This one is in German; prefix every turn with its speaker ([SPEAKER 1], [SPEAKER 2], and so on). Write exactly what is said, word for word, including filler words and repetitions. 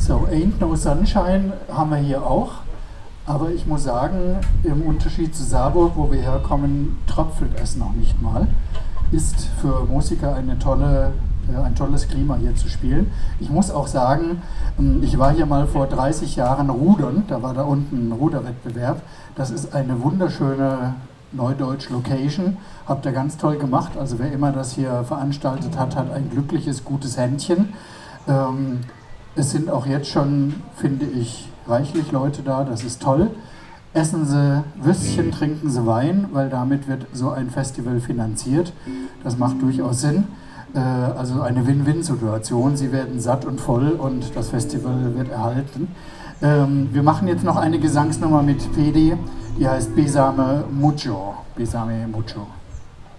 [SPEAKER 1] So, Ain't No Sunshine haben wir hier auch, aber ich muss sagen, im Unterschied zu Saarburg, wo wir herkommen, tröpfelt es noch nicht mal. Ist für Musiker eine tolle, äh, ein tolles Klima hier zu spielen. Ich muss auch sagen, ich war hier mal vor dreißig Jahren rudern, da war da unten ein Ruderwettbewerb. Das ist eine wunderschöne Neudeutsch Location, habt ihr ganz toll gemacht. Also wer immer das hier veranstaltet hat, hat ein glückliches, gutes Händchen. Ähm, es sind auch jetzt schon, finde ich, reichlich Leute da, das ist toll. Essen Sie Würstchen, trinken Sie Wein, weil damit wird so ein Festival finanziert. Das macht durchaus Sinn. Äh, also eine Win-Win-Situation. Sie werden satt und voll und das Festival wird erhalten. Ähm, wir machen jetzt noch eine Gesangsnummer mit Pedi, die heißt Besame Mucho. Besame Mucho.